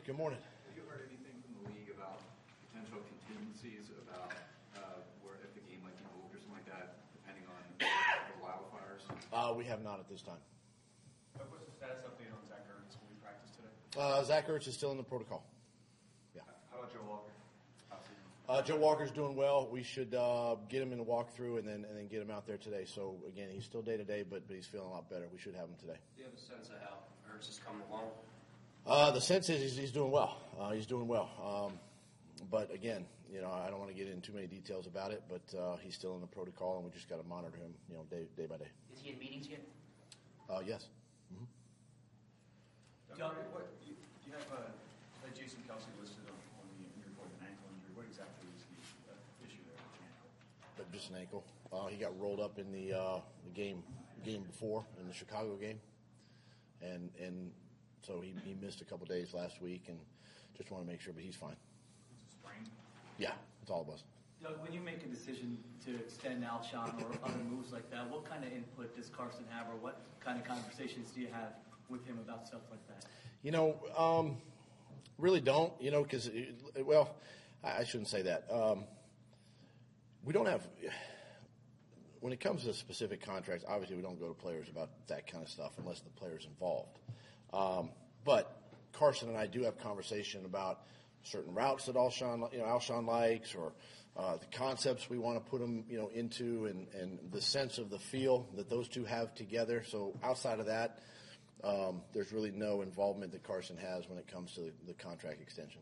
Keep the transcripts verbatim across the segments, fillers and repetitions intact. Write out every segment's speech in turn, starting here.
Good morning. Have you heard anything from the league about potential contingencies about uh, where if the game might be moved or something like that, depending on the wildfires? Uh, we have not at this time. What's the status update on Zach Ertz? Will he practice today? Uh, Zach Ertz is still in the protocol. Yeah. How about Joe Walker? Uh, Joe Walker's doing well. We should uh, get him in the walkthrough and then and then get him out there today. So again, he's still day to day, but but he's feeling a lot better. We should have him today. Do you have a sense of how Ertz is coming along? Uh, the sense is he's, he's doing well. Uh, he's doing well. Um, but again, you know, I don't want to get into too many details about it. But uh, he's still in the protocol, and we just got to monitor him, you know, day day by day. Is he in meetings yet? Uh, yes. Mm-hmm. Doug, what you, you have uh, uh, Jason Kelsey listed on, on the in your report an ankle injury. What exactly is the uh, issue there with the ankle? But just an ankle. Uh, he got rolled up in the uh, the game game before in the Chicago game, and and so he, he missed a couple days last week, and just want to make sure. But he's fine. It's a sprain. Yeah, it's all of us. Doug, when you make a decision to extend Alshon or other moves like that, what kind of input does Carson have, or what kind of conversations do you have with him about stuff like that? You know, um, really don't. You know, because well, I shouldn't say that. Um, we don't have. When it comes to specific contracts, obviously we don't go to players about that kind of stuff unless the player's involved. Um, but Carson and I do have conversation about certain routes that Alshon, you know, Alshon likes, or uh, the concepts we want to put him, you know, into, and, and the sense of the feel that those two have together. So outside of that, um, there's really no involvement that Carson has when it comes to the, the contract extension.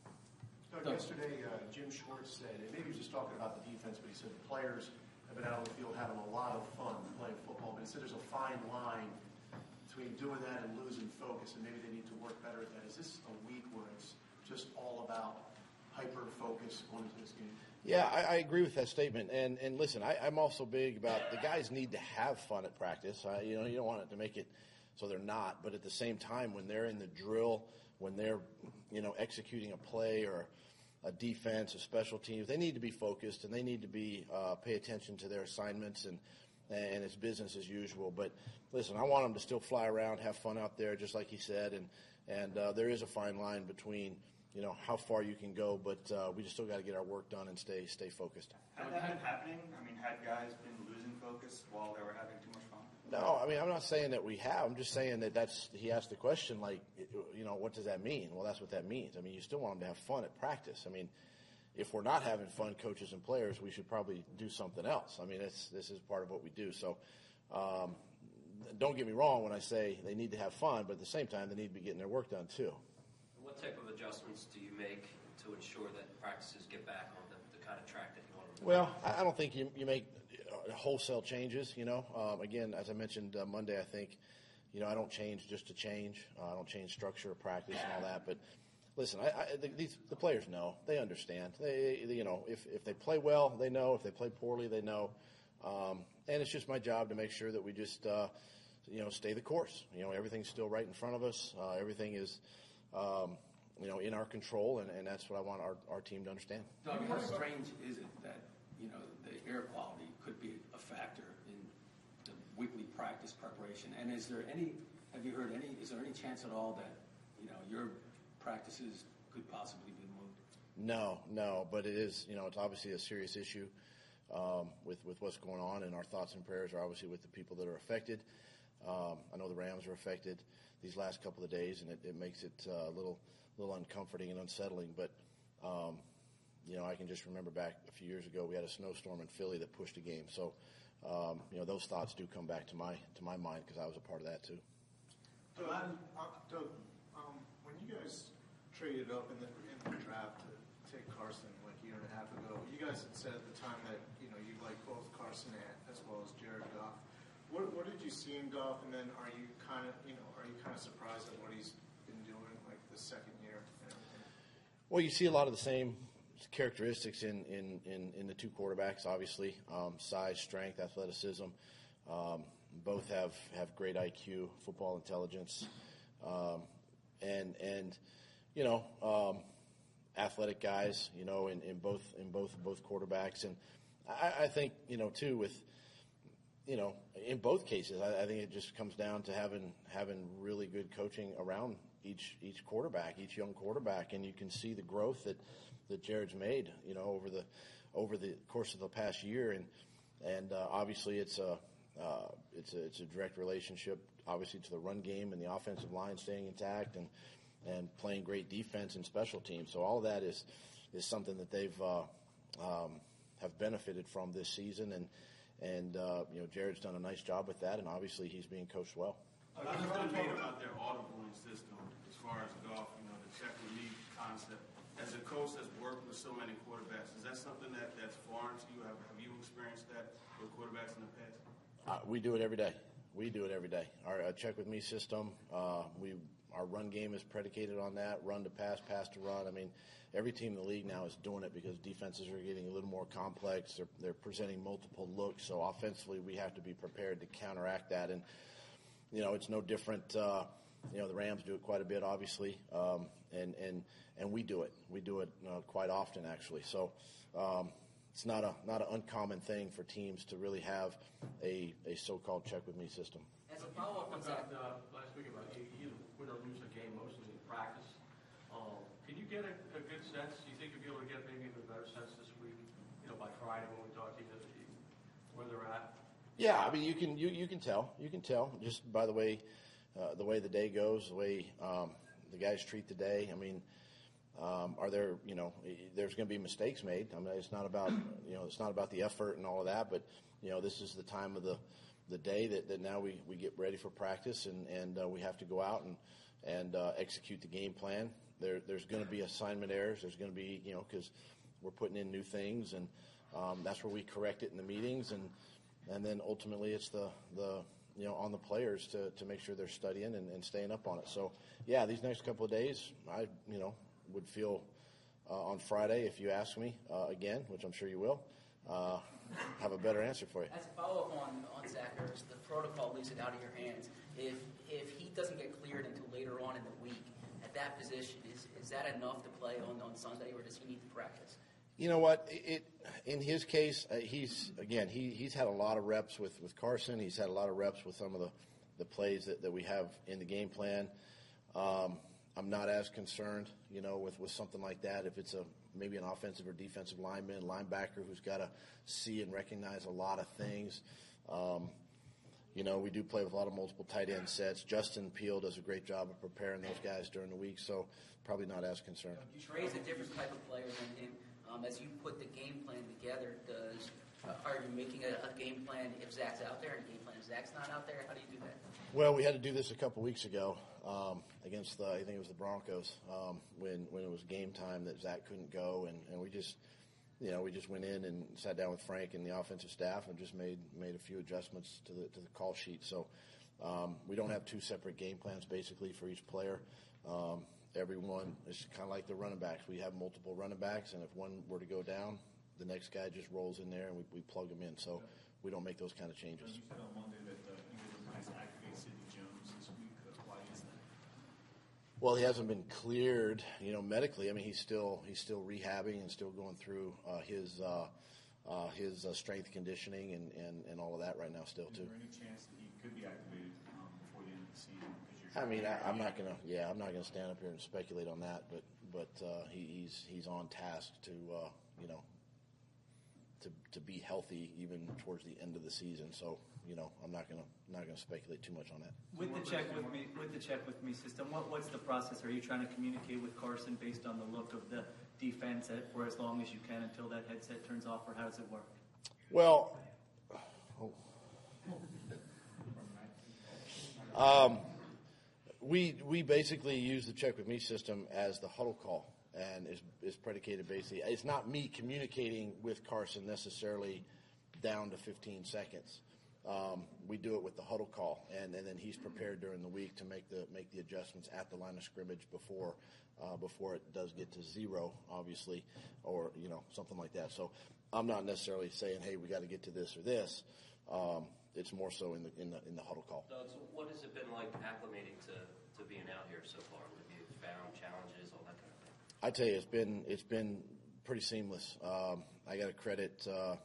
Doug, yesterday, uh, Jim Schwartz said, and maybe he was just talking about the defense, but he said the players have been out on the field having a lot of fun playing football. But he said there's a fine line between doing that and losing focus, and maybe they need to work better at that. Is this a week where it's just all about hyper-focus going into this game? Yeah, I, I agree with that statement. And and listen, I, I'm also big about the guys need to have fun at practice. I, you know, you don't want it to make it so they're not. But at the same time, when they're in the drill, when they're, you know, executing a play or a defense, a special teams, they need to be focused and they need to be uh, pay attention to their assignments, and and it's business as usual. But listen, I want them to still fly around, have fun out there, just like he said. And and uh, there is a fine line between, you know, how far you can go, but uh, we just still got to get our work done and stay stay focused. Had that been happening? I mean, had guys been losing focus while they were having too much fun? No, I mean, I'm not saying that we have. I'm just saying that that's, he asked the question, like, you know, what does that mean? Well, that's what that means. I mean, you still want them to have fun at practice. I mean, if we're not having fun, coaches and players, we should probably do something else. I mean, it's, this is part of what we do. So um, don't get me wrong when I say they need to have fun, but at the same time, they need to be getting their work done too. What type of adjustments do you make to ensure that practices get back on the, the kind of track that you want them to? Well, I don't think you, you make wholesale changes, you know. Um, again, as I mentioned uh, Monday, I think, you know, I don't change just to change. Uh, I don't change structure of practice and all that. But listen, I, I, the, these, the players know. They understand. They, they, you know, if, if they play well, they know. If they play poorly, they know. Um, and it's just my job to make sure that we just, uh, you know, stay the course. You know, everything's still right in front of us. Uh, everything is – Um, you know, in our control, and, and that's what I want our, our team to understand. Doug, how strange is it that, you know, the air quality could be a factor in the weekly practice preparation? And is there any, have you heard any, is there any chance at all that, you know, your practices could possibly be moved? No, no, but it is, you know, it's obviously a serious issue um, with, with what's going on, and our thoughts and prayers are obviously with the people that are affected. Um, I know the Rams are affected these last couple of days, and it, it makes it uh, a little, little uncomforting and unsettling. But um, you know, I can just remember back a few years ago, we had a snowstorm in Philly that pushed a game. So, um, you know, those thoughts do come back to my to my mind because I was a part of that too. Doug, uh, Doug um, when you guys traded up in the in the draft to take Carson like a year and a half ago, you guys had said at the time that, you know, you like both Carson and as well as Jared Goff. What, what did you see in Goff, and then are you kind of, you know, are you kind of surprised at what he's been doing, like the second year and everything? Well, you see a lot of the same characteristics in, in, in, in the two quarterbacks, obviously. Um, size, strength, athleticism. Um, both have, have great I Q, football intelligence, um, and, and, you know, um, athletic guys, you know, in, in both, in both, both quarterbacks. And I, I think, you know, too, with, you know, in both cases, I, I think it just comes down to having having really good coaching around each each quarterback, each young quarterback, and you can see the growth that, that Jared's made, you know, over the over the course of the past year, and and uh, obviously it's a uh, it's a it's a direct relationship, obviously, to the run game and the offensive line staying intact and and playing great defense and special teams. So all of that is is something that they've uh, um, have benefited from this season, and and uh, you know, Jared's done a nice job with that, and obviously he's being coached well. A lot has been made about their audibling system as far as golf, you know, the check with me concept. As a coach that's worked with so many quarterbacks, is that something that, that's foreign to you? Have, have you experienced that with quarterbacks in the past? Uh, we do it every day. We do it every day. Our uh, check with me system, uh, we our run game is predicated on that, run to pass, pass to run. I mean, every team in the league now is doing it because defenses are getting a little more complex. They're, they're presenting multiple looks, so offensively we have to be prepared to counteract that. And, you know, it's no different. Uh, you know, the Rams do it quite a bit, obviously, um, and, and, and we do it. We do it uh, quite often, actually. So um, it's not a not an uncommon thing for teams to really have a, a so-called check with me system. As a follow-up on that, uh, last week about you, you win or lose a game mostly in practice. Um, can you get a, a good sense? Do you think you'll be able to get maybe a better sense this week? You know, by Friday when we talk to you, where they're at. Yeah, I mean, you can you, you can tell you can tell just by the way uh, the way the day goes, the way um, the guys treat the day. I mean, um, are there you know there's going to be mistakes made. I mean, it's not about you know it's not about the effort and all of that, but you know this is the time of the the day that, that now we, we get ready for practice, and and uh, we have to go out and and uh, execute the game plan. There there's going to be assignment errors. There's going to be you know because we're putting in new things, and um, that's where we correct it in the meetings, and and then ultimately it's the the you know on the players to, to make sure they're studying and, and staying up on it. So yeah, these next couple of days, I you know would feel uh, on Friday, if you ask me uh, again, which I'm sure you will, uh, have a better answer for you. as a follow-up on, on Zach Ertz, the protocol leaves it out of your hands. If if he doesn't get cleared until later on in the week at that position, is is that enough to play on, on Sunday, or does he need to practice? You know what? It, in his case, uh, he's again he he's had a lot of reps with, with Carson. He's had a lot of reps with some of the, the plays that, that we have in the game plan. Um, I'm not as concerned, you know, with, with something like that. If it's a maybe an offensive or defensive lineman, linebacker who's got to see and recognize a lot of things. Um, you know, we do play with a lot of multiple tight end sets. Justin Peel does a great job of preparing those guys during the week, so probably not as concerned. Trey's a different type of player than him. Um, as you put the game plan together, does uh, are you making a, a game plan if Zach's out there and a game plan if Zach's not out there? How do you do that? Well, we had to do this a couple weeks ago um, against the, I think it was the Broncos, um, when when it was game time that Zach couldn't go, and, and we just, you know, we just went in and sat down with Frank and the offensive staff and just made made a few adjustments to the to the call sheet. So um, we don't have two separate game plans basically for each player. Um, everyone is kind of like the running backs. We have multiple running backs, and if one were to go down, the next guy just rolls in there and we, we plug them in. So we don't make those kind of changes. You said on Monday that uh, you guys are going to activate Sidney Jones this week. Uh, why is that? Well, he hasn't been cleared, you know, medically. I mean, he's still he's still rehabbing and still going through uh, his uh, uh, his uh, strength conditioning and, and, and all of that right now still too. Is there any chance that he could be activated um, before the end of the season? I mean, I, I'm not gonna yeah, I'm not gonna stand up here and speculate on that, but but uh, he, he's he's on task to uh, you know to to be healthy even towards the end of the season. So you know, I'm not gonna not gonna speculate too much on that. With the check with me, with the check with me system, what what's the process? Are you trying to communicate with Carson based on the look of the defense at, for as long as you can until that headset turns off, or how does it work? Well, oh. um, we we basically use the check with me system as the huddle call, and is is predicated basically. It's not me communicating with Carson necessarily down to fifteen seconds. Um, we do it with the huddle call, and, and then he's prepared during the week to make the make the adjustments at the line of scrimmage before uh, before it does get to zero, obviously, or you know something like that. So I'm not necessarily saying, hey, we got to get to this or this. Um, it's more so in the in the in the huddle call. Doug, so what has it been like acclimating to, to being out here so far? Have you found challenges, all that kind of thing? I tell you, it's been it's been pretty seamless. Um, I got to credit. Uh,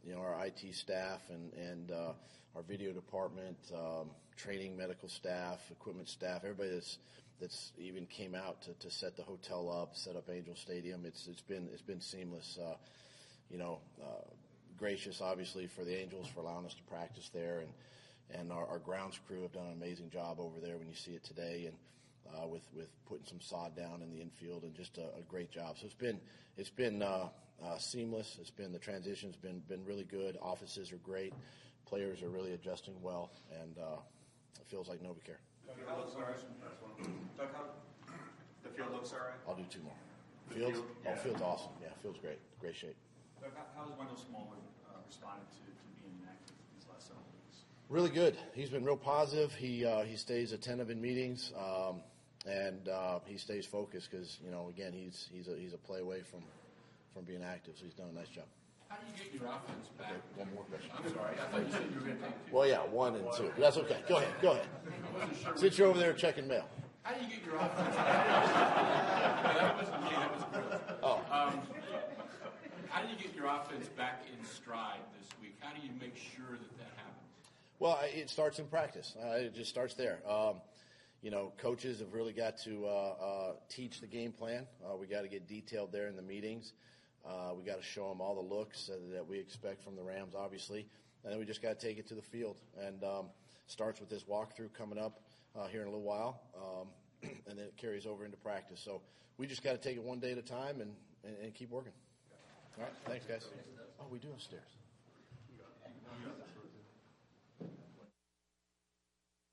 you know, our I T staff and, and uh, our video department, um, training medical staff, equipment staff, everybody that's that's even came out to, to set the hotel up, set up Angel Stadium. It's it's been it's been seamless. Uh, you know, uh, gracious obviously for the Angels for allowing us to practice there, and and our, our grounds crew have done an amazing job over there when you see it today, and uh, with with putting some sod down in the infield, and just a, a great job. So it's been it's been uh, uh, seamless. It's been the transition's been been really good. Offices are great. Players are really adjusting well, and uh, it feels like NovaCare. Doug, how looks all right? Doug, how the field looks all right? I'll do two more. The Fields? field? Oh, Yeah. Field's awesome. Yeah, Field's great. Great shape. Doug, how, how has Wendell Smallwood uh, responded to, to being inactive these last several weeks? Really good. He's been real positive. He uh, he stays attentive in meetings, um, and uh, he stays focused because, you know, again, he's he's a he's a play away from from being active. So he's done a nice job. How do you get your offense back? Okay, one more question. I'm sorry, I thought you said you were going to take two. Well, yeah, one and two. But that's okay. Go ahead. Go ahead. I wasn't sure. Since you're over there checking mail. How do you get your offense back? No, that wasn't me. That was Chris. Oh. Um, how do you get your offense back in stride this week? How do you make sure that that happens? Well, I- it starts in practice. Uh, it just starts there. Um, you know, coaches have really got to uh, uh, teach the game plan. Uh, we got to get detailed there in the meetings. Uh, we got to show them all the looks uh, that we expect from the Rams, obviously, and then we just got to take it to the field. And um, starts with this walkthrough coming up uh, here in a little while, um, and then it carries over into practice. So we just got to take it one day at a time and, and, and keep working. All right, thanks, guys. Oh, we do have stairs.